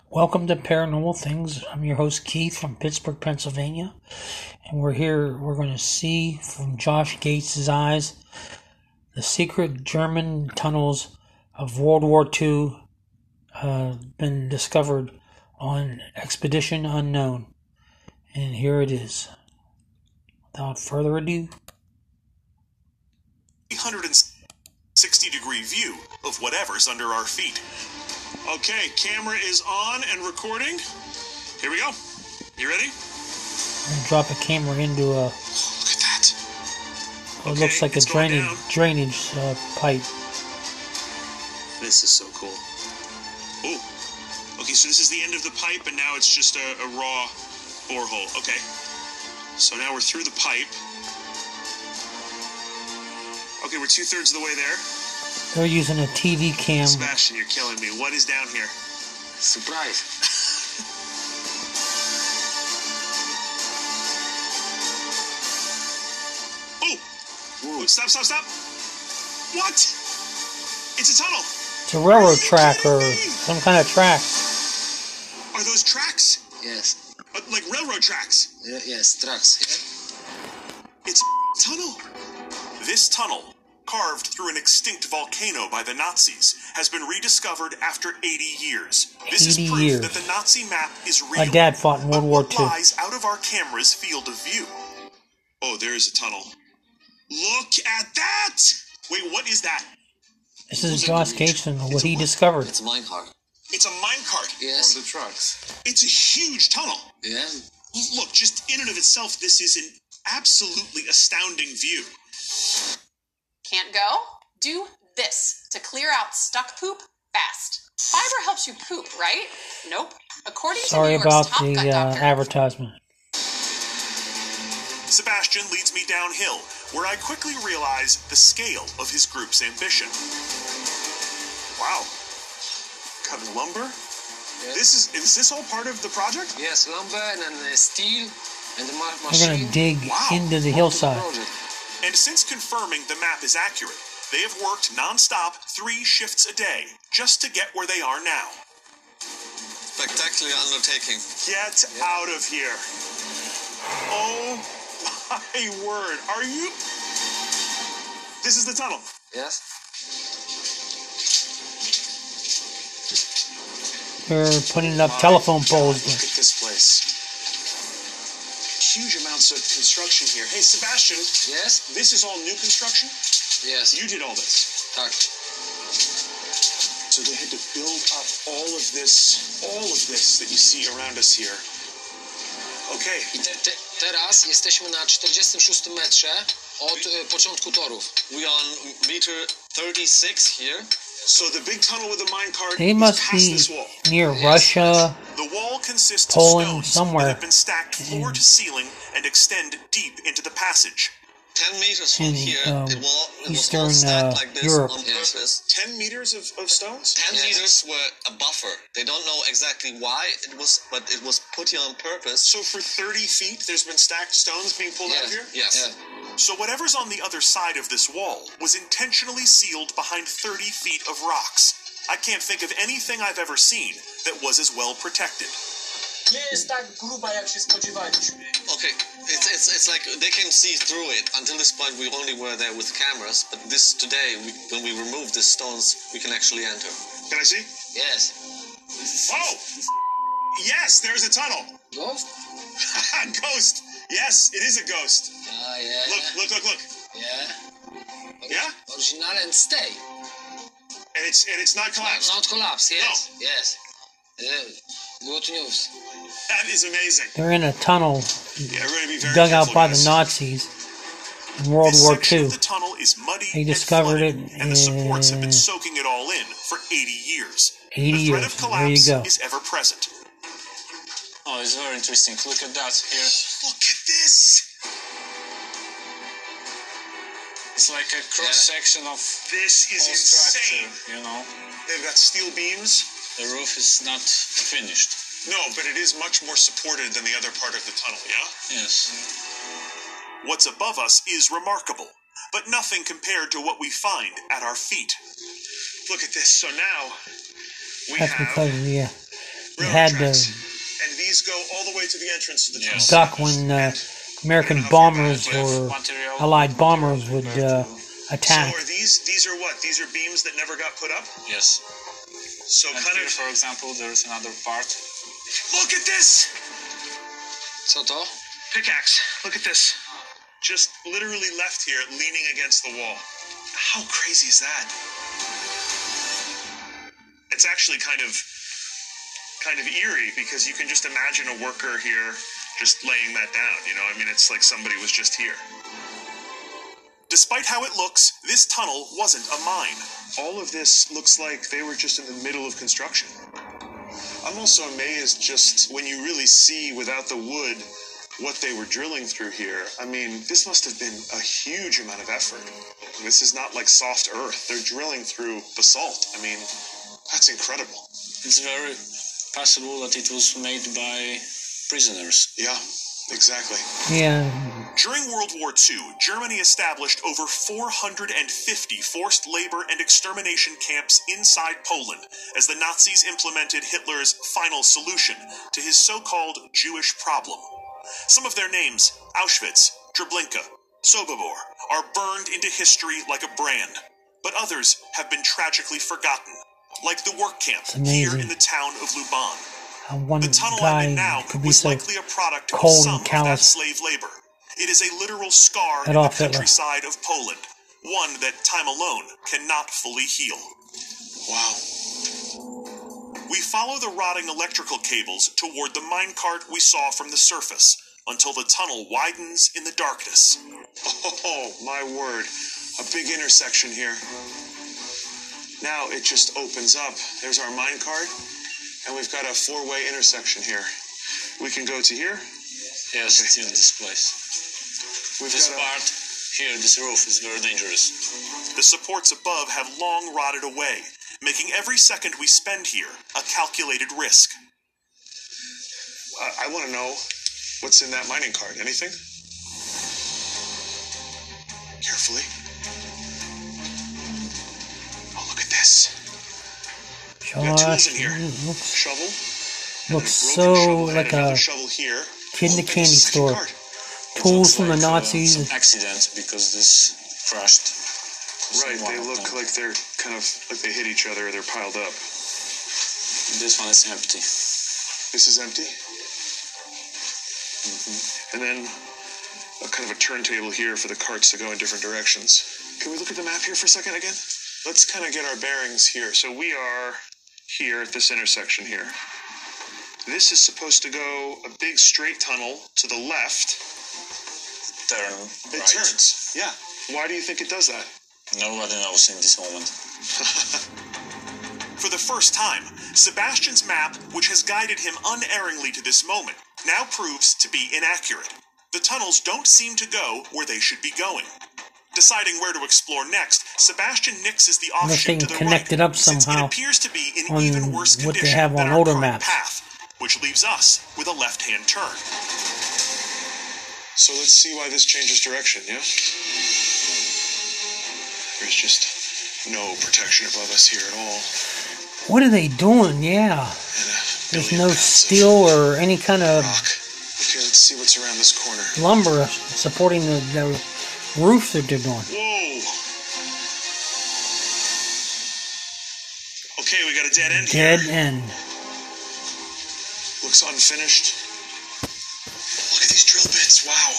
Welcome to Paranormal Things. I'm your host Keith from Pittsburgh, Pennsylvania, and we're going to see from Josh Gates' eyes the secret German tunnels of World War II been discovered on Expedition Unknown. And here it is. Without further ado. 360-degree view of whatever's under our feet. Okay, camera is on and recording. Here we go. You ready? Drop a camera into a... Oh, look at that. It looks like a drainage pipe. This is so cool. Oh, okay, so this is the end of the pipe, and now it's just a raw borehole. Okay, so now we're through the pipe. Okay, we're 2/3 of the way there. They're using a TV cam. Sebastian, you're killing me. What is down here? Surprise. Oh, stop. What? It's a tunnel. It's a railroad track or some kind of track. Are those tracks? Yes. Like railroad tracks? Yes, tracks. Yeah. It's a tunnel. This tunnel, carved through an extinct volcano by the Nazis, has been rediscovered after 80 years. This is proof that the Nazi map is real. My dad fought in World War II. Lies out of our camera's field of view. Oh, there is a tunnel. Look at that! Wait, what is that? This is Josh Gates and what he discovered. It's a minecart. It's a minecart. Yes. On the trucks. It's a huge tunnel. Yeah. Look, just in and of itself, this is an absolutely astounding view. Can't go? Do this to clear out stuck poop fast. Fiber helps you poop, right? Nope. According to New York's Top Gun doctor, advertisement. Sebastian leads me downhill, where I quickly realize the scale of his group's ambition. Wow. Cutting lumber? Yes. Is this all part of the project? Yes, lumber and then steel and the machine. They're going to dig into the hillside. And since confirming the map is accurate, they have worked non-stop 3 shifts a day just to get where they are now. Spectacular undertaking. Get out of here. Oh my word. Are you... This is the tunnel. Yes. They're putting up telephone poles. Look at this place. Huge amounts of construction here. Hey, Sebastian. Yes? This is all new construction? Yes. You did all this? Tak. So they had to build up all of this that you see around us here. Okay. I teraz jesteśmy na 46 metrze od początku torów. We are on meter 36 here. So the big tunnel with the minecart They must past be this wall. near Russia, The wall consists Poland, of stones somewhere. that have been stacked floor to ceiling and extend deep into the passage. 10 meters from in here, it was all Eastern stacked like this Europe. on purpose. 10 meters of stones? 10 meters were a buffer. They don't know exactly why it was, but it was put here on purpose. So for 30 feet, there's been stacked stones being pulled out of here? Yes. Yeah. So whatever's on the other side of this wall was intentionally sealed behind 30 feet of rocks. I can't think of anything I've ever seen that was as well protected. Nie jest tak gruba, jak się spodziewaliśmy. Okay, it's like they can see through it. Until this point, we only were there with cameras, but this today, when we remove the stones, we can actually enter. Can I see? Yes. Oh! Yes, there's a tunnel. Ghost? Ghost. Yes, it is a ghost. Yeah. Look. Yeah. Yeah? Original and stay. And it's not collapsed. Not collapse, yes. No. Yes. Good news. That is amazing. They're in a tunnel Yeah, we're gonna be very dug out careful, by guys. the Nazis in World This War section II. of the tunnel is muddy They and discovered flooded, it and the supports have been in- soaking it all in for 80 years. 80 the threat years. of There collapse you go. is ever present. Oh, it's very interesting. Look at that here. Look at this. It's like a cross-section of This is whole insane. structure, you know. They've got steel beams. The roof is not finished. No, but it is much more supported than the other part of the tunnel, yeah? Yes. What's above us is remarkable, but nothing compared to what we find at our feet. Look at this. So now we That's have because of the had to and these go all the way to the entrance to the tunnel. duck when American bombers or Allied bombers would attack. So are these are what? These are beams that never got put up? Yes. So And kind here, of... for example, there is another part. Look at this! Co to? Pickaxe. Look at this. Just literally left here, leaning against the wall. How crazy is that? It's actually kind of eerie, because you can just imagine a worker here just laying that down, you know? I mean, it's like somebody was just here. Despite how it looks, this tunnel wasn't a mine. All of this looks like they were just in the middle of construction. I'm also amazed just when you really see without the wood what they were drilling through here. I mean, this must have been a huge amount of effort. This is not like soft earth. They're drilling through basalt. I mean, that's incredible. It's very possible that it was made by prisoners. Yeah, exactly. Yeah, During World War II, Germany established over 450 forced labor and extermination camps inside Poland as the Nazis implemented Hitler's final solution to his so-called Jewish problem. Some of their names, Auschwitz, Treblinka, Sobibor, are burned into history like a brand, but others have been tragically forgotten, like the work camp here in the town of Luban. one The tunnel I'm in guy now could be was so likely a product of cold some and of that callous. slave labor. It is a literal scar in Adolf the Hitler. countryside of Poland, one that time alone cannot fully heal. Wow. We follow the rotting electrical cables toward the minecart we saw from the surface, until the tunnel widens in the darkness. Oh, my word. A big intersection here. Now it just opens up. There's our minecart, and we've got a four-way intersection here. We can go to here. Yes, it's in this place. We've This got part here, this roof, is very dangerous. The supports above have long rotted away, making every second we spend here a calculated risk. I want to know what's in that mining cart. Anything? Carefully. Oh, look at this. We got tools in here. Shovel. Looks Broken so shovel and like another a shovel here. kid in a Oh, and candy a second store. cart. Tools from the Some Nazis. accident because this crashed. Right, One they of look them. like they're kind of like they hit each other or they're piled up. This one is empty. This is empty. And then a kind of a turntable here for the carts to go in different directions. Can we look at the map here for a second again? Let's kind of get our bearings here. So we are here at this intersection here. This is supposed to go a big straight tunnel to the left. Turn It right. turns. Yeah. Why do you think it does that? Nobody knows in this moment. For the first time, Sebastian's map, which has guided him unerringly to this moment, now proves to be inaccurate. The tunnels don't seem to go where they should be going. Deciding where to explore next, Sebastian nixes the Unless they offshoot to can the connect right, it up since somehow it appears to be in on even worse what they condition have than on our older current maps. path, which leaves us with a left-hand turn. So let's see why this changes direction, yeah? There's just no protection above us here at all. What are they doing? Yeah. There's no steel or any kind of Rock. Okay, let's see what's around this corner. lumber supporting the roof that they're doing. Whoa! Okay, we got a dead end Dead here. end. Looks unfinished. Look at these drill bits, wow.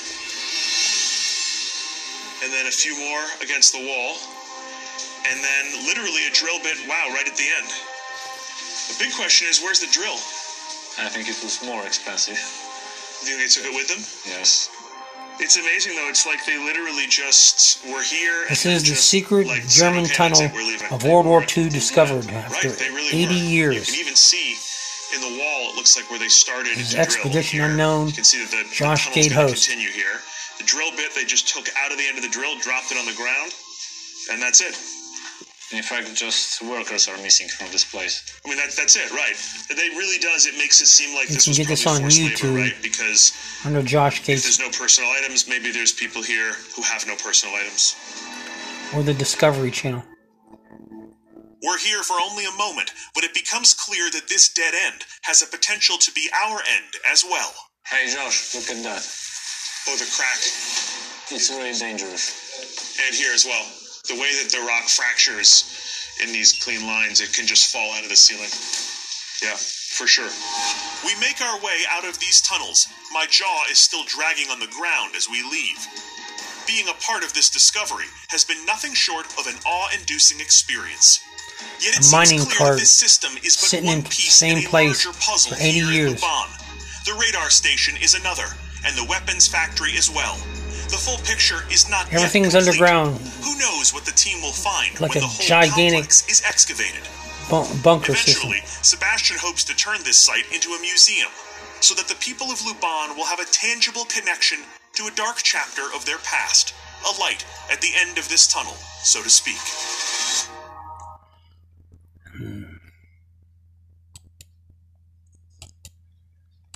And then a few more against the wall. And then literally a drill bit, wow, right at the end. The big question is, where's the drill? I think it was more expensive. Do you think they took it with them? Yes. It's amazing though, it's like they literally just were here. This and is the just, secret like, said, German "Okay, tunnel that's it, we're leaving." of They World War weren't- II discovered Yeah, after right, they really 80 were. You years. can even see in the wall, it looks like where they started This is to Expedition drill here. Unknown, You can see that the Josh tunnel's Gate gonna host. continue here. The drill bit they just took out of the end of the drill, dropped it on the ground, and that's it. In fact, just workers are missing from this place. I mean, that's it, right? It really does. It makes it seem like You this can was get this probably on forced YouTube. labor, right? Because Under Josh if Gates there's no personal items, maybe there's people here who have no personal items. or the Discovery Channel. We're here for only a moment, but it becomes clear that this dead end has a potential to be our end as well. Hey Josh, look at that. Oh, the crack. It's really dangerous. And here as well. The way that the rock fractures in these clean lines, it can just fall out of the ceiling. Yeah, for sure. We make our way out of these tunnels. My jaw is still dragging on the ground as we leave. Being a part of this discovery has been nothing short of an awe-inducing experience. Yet it mining seems clear cart that this system is but sitting one in the piece same in a place larger puzzle for 80 here years. in Luban. The radar station is another, and the weapons factory as well. The full picture is not Everything's yet complete. underground. Who knows what the team will find Like when a the whole gigantic complex is excavated. bunker system. Eventually, Sebastian hopes to turn this site into a museum, so that the people of Luban will have a tangible connection to a dark chapter of their past, a light at the end of this tunnel, so to speak.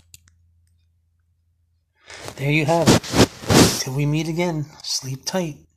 There you have it. Till we meet again, sleep tight.